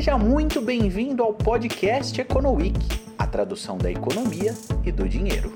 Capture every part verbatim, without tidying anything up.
Seja muito bem-vindo ao podcast EconoWeek, a tradução da economia e do dinheiro.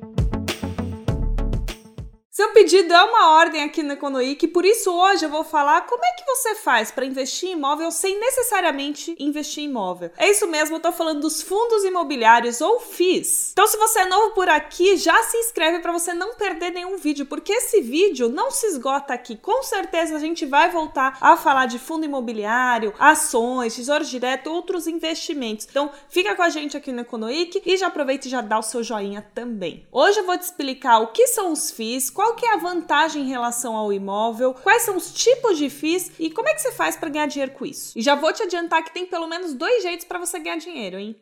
Seu pedido é uma ordem aqui no EconoWeek, por isso hoje eu vou falar como é que você faz para investir em imóvel sem necessariamente investir em imóvel. É isso mesmo, eu tô falando dos fundos imobiliários ou F I Is. Então se você é novo por aqui, já se inscreve para você não perder nenhum vídeo, porque esse vídeo não se esgota aqui. Com certeza a gente vai voltar a falar de fundo imobiliário, ações, tesouro direto, outros investimentos. Então fica com a gente aqui no EconoWeek e já aproveita e já dá o seu joinha também. Hoje eu vou te explicar o que são os F I Is, qual que é a vantagem em relação ao imóvel, quais são os tipos de F I Is e como é que você faz para ganhar dinheiro com isso. E já vou te adiantar que tem pelo menos dois jeitos para você ganhar dinheiro, hein?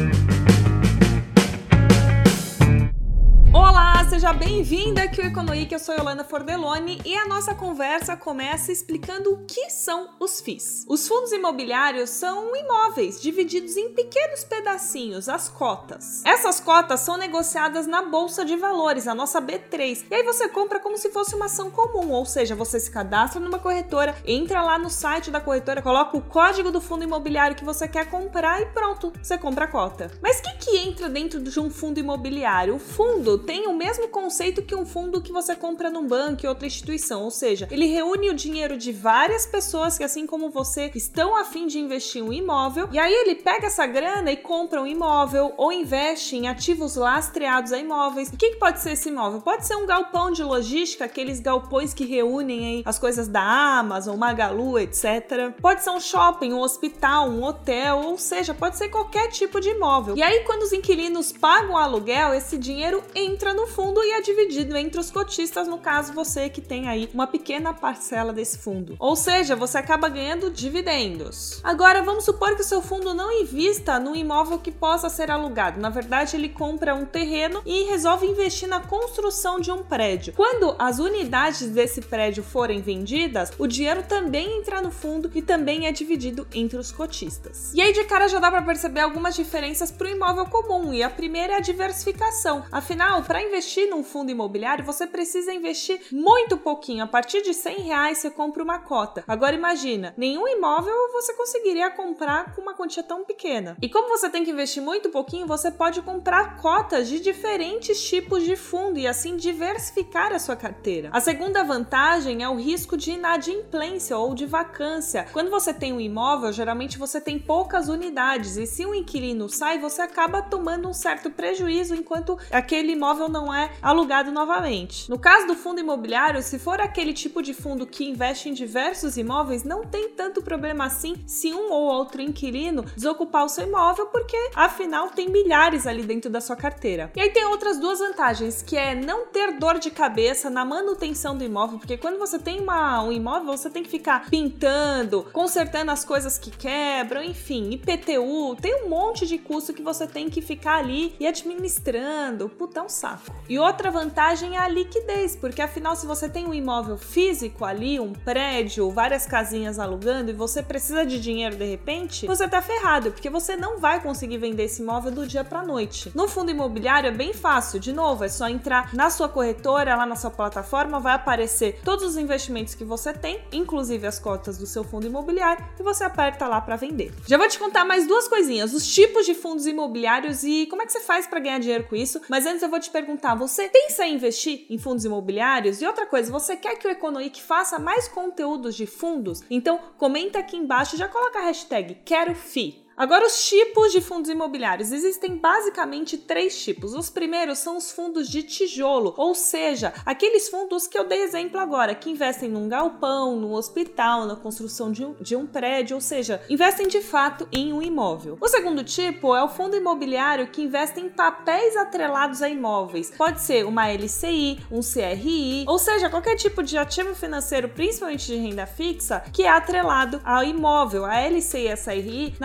Olá, seja bem-vinda aqui ao EconoWeek, eu sou Yolanda Fordeloni e a nossa conversa começa explicando o que são os F I Is. Os fundos imobiliários são imóveis divididos em pequenos pedacinhos, as cotas. Essas cotas são negociadas na Bolsa de Valores, a nossa B três, e aí você compra como se fosse uma ação comum, ou seja, você se cadastra numa corretora, entra lá no site da corretora, coloca o código do fundo imobiliário que você quer comprar e pronto, você compra a cota. Mas o que, que entra dentro de um fundo imobiliário? O fundo tem o mesmo conceito que um fundo que você compra num banco e outra instituição, ou seja, ele reúne o dinheiro de várias pessoas que, assim como você, estão a fim de investir em um imóvel, e aí ele pega essa grana e compra um imóvel ou investe em ativos lastreados a imóveis. O que, que pode ser esse imóvel? Pode ser um galpão de logística, aqueles galpões que reúnem aí as coisas da Amazon, Magalu, etcétera. Pode ser um shopping, um hospital, um hotel, ou seja, pode ser qualquer tipo de imóvel. E aí, quando os inquilinos pagam o aluguel, esse dinheiro entra no fundo e é dividido entre os cotistas, no caso você que tem aí uma pequena parcela desse fundo. Ou seja, você acaba ganhando dividendos. Agora, vamos supor que o seu fundo não invista num imóvel que possa ser alugado. Na verdade, ele compra um terreno e resolve investir na construção de um prédio. Quando as unidades desse prédio forem vendidas, o dinheiro também entra no fundo e também é dividido entre os cotistas. E aí, de cara, já dá para perceber algumas diferenças para o imóvel comum. E a primeira é a diversificação. Afinal, para investir num fundo imobiliário, você precisa investir muito pouquinho. A partir de cem reais você compra uma cota. Agora imagina, nenhum imóvel você conseguiria comprar com uma quantia tão pequena. E como você tem que investir muito pouquinho, você pode comprar cotas de diferentes tipos de fundo e assim diversificar a sua carteira. A segunda vantagem é o risco de inadimplência ou de vacância. Quando você tem um imóvel, geralmente você tem poucas unidades e se um inquilino sai, você acaba tomando um certo prejuízo enquanto aquele imóvel não é alugado novamente. No caso do fundo imobiliário, se for aquele tipo de fundo que investe em diversos imóveis, não tem tanto problema assim se um ou outro inquilino desocupar o seu imóvel, porque afinal tem milhares ali dentro da sua carteira. E aí tem outras duas vantagens, que é não ter dor de cabeça na manutenção do imóvel, porque quando você tem uma, um imóvel, você tem que ficar pintando, consertando as coisas que quebram, enfim, I P T U, tem um monte de custo que você tem que ficar ali e administrando. Puta, é um saco. E outra vantagem é a liquidez, porque afinal se você tem um imóvel físico ali, um prédio, várias casinhas alugando e você precisa de dinheiro de repente, você tá ferrado, porque você não vai conseguir vender esse imóvel do dia pra noite. No fundo imobiliário é bem fácil, de novo, é só entrar na sua corretora, lá na sua plataforma, vai aparecer todos os investimentos que você tem, inclusive as cotas do seu fundo imobiliário, e você aperta lá pra vender. Já vou te contar mais duas coisinhas, os tipos de fundos imobiliários e como é que você faz pra ganhar dinheiro com isso, mas antes eu vou te perguntar, você pensa em investir em fundos imobiliários? E outra coisa, você quer que o EconoWeek faça mais conteúdos de fundos? Então comenta aqui embaixo e já coloca a hashtag Quero F I. Agora, os tipos de fundos imobiliários. Existem basicamente três tipos. Os primeiros são os fundos de tijolo, ou seja, aqueles fundos que eu dei exemplo agora, que investem num galpão, num hospital, na construção de um, de um prédio, ou seja, investem de fato em um imóvel. O segundo tipo é o fundo imobiliário que investe em papéis atrelados a imóveis. Pode ser uma L C I, um C R I, ou seja, qualquer tipo de ativo financeiro, principalmente de renda fixa, que é atrelado ao imóvel. A L C I e a C R I nada mais são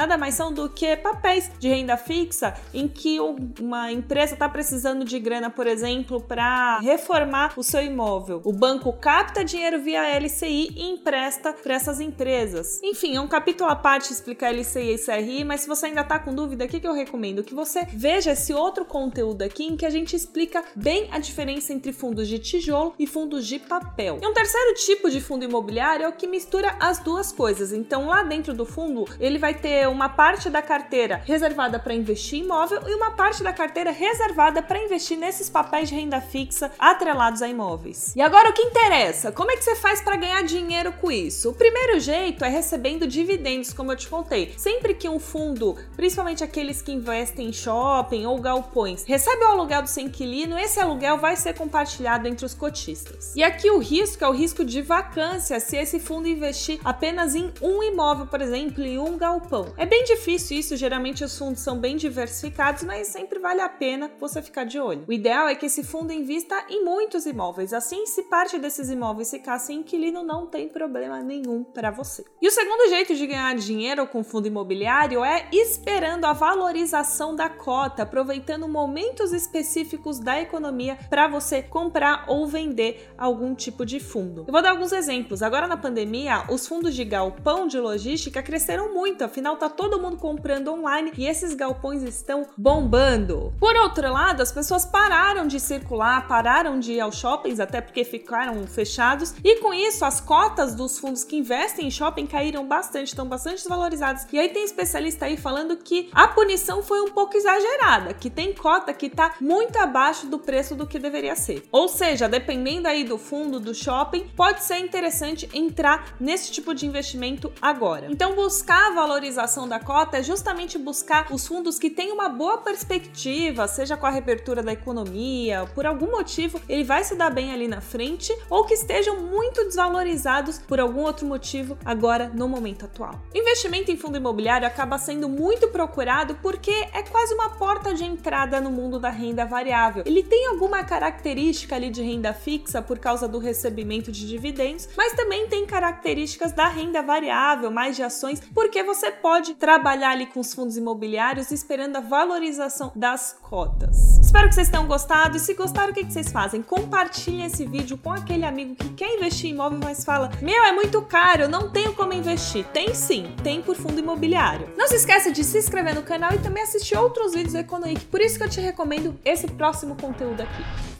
variação do que papéis de renda fixa, em que uma empresa está precisando de grana, por exemplo, para reformar o seu imóvel. O banco capta dinheiro via L C I e empresta para essas empresas. Enfim, é um capítulo à parte explicar L C I e C R I, mas se você ainda está com dúvida, o que, que eu recomendo? Que você veja esse outro conteúdo aqui em que a gente explica bem a diferença entre fundos de tijolo e fundos de papel. E um terceiro tipo de fundo imobiliário é o que mistura as duas coisas. Então, lá dentro do fundo, ele vai ter uma parte da carteira reservada para investir em imóvel e uma parte da carteira reservada para investir nesses papéis de renda fixa atrelados a imóveis. E agora o que interessa? Como é que você faz para ganhar dinheiro com isso? O primeiro jeito é recebendo dividendos, como eu te contei. Sempre que um fundo, principalmente aqueles que investem em shopping ou galpões, recebe o aluguel do seu inquilino, esse aluguel vai ser compartilhado entre os cotistas. E aqui o risco é o risco de vacância, se esse fundo investir apenas em um imóvel, por exemplo, em um galpão. É bem difícil isso, geralmente os fundos são bem diversificados, mas sempre vale a pena você ficar de olho. O ideal é que esse fundo invista em muitos imóveis, assim, se parte desses imóveis ficar sem inquilino, não tem problema nenhum para você. E o segundo jeito de ganhar dinheiro com fundo imobiliário é esperando a valorização da cota, aproveitando momentos específicos da economia para você comprar ou vender algum tipo de fundo. Eu vou dar alguns exemplos. Agora na pandemia, os fundos de galpão de logística cresceram muito, afinal tá todo mundo comprando online e esses galpões estão bombando. Por outro lado, as pessoas pararam de circular, pararam de ir aos shoppings, até porque ficaram fechados, e com isso as cotas dos fundos que investem em shopping caíram bastante, estão bastante desvalorizadas. E aí tem especialista aí falando que a punição foi um pouco exagerada, que tem cota que tá muito abaixo do preço do que deveria ser. Ou seja, dependendo aí do fundo, do shopping, pode ser interessante entrar nesse tipo de investimento agora. Então, buscar a valorização da cota é justamente buscar os fundos que têm uma boa perspectiva, seja com a reabertura da economia, por algum motivo ele vai se dar bem ali na frente, ou que estejam muito desvalorizados por algum outro motivo agora no momento atual. O investimento em fundo imobiliário acaba sendo muito procurado porque é quase uma porta de entrada no mundo da renda variável. Ele tem alguma característica ali de renda fixa por causa do recebimento de dividendos, mas também tem características da renda variável, mais de ações, porque você pode trabalhar ali com os fundos imobiliários esperando a valorização das cotas. Espero que vocês tenham gostado e se gostaram, o que vocês fazem? Compartilhem esse vídeo com aquele amigo que quer investir em imóvel, mas fala: meu, é muito caro, eu não tenho como investir. Tem sim, tem por fundo imobiliário. Não se esqueça de se inscrever no canal e também assistir outros vídeos do EconoWeek, por isso que eu te recomendo esse próximo conteúdo aqui.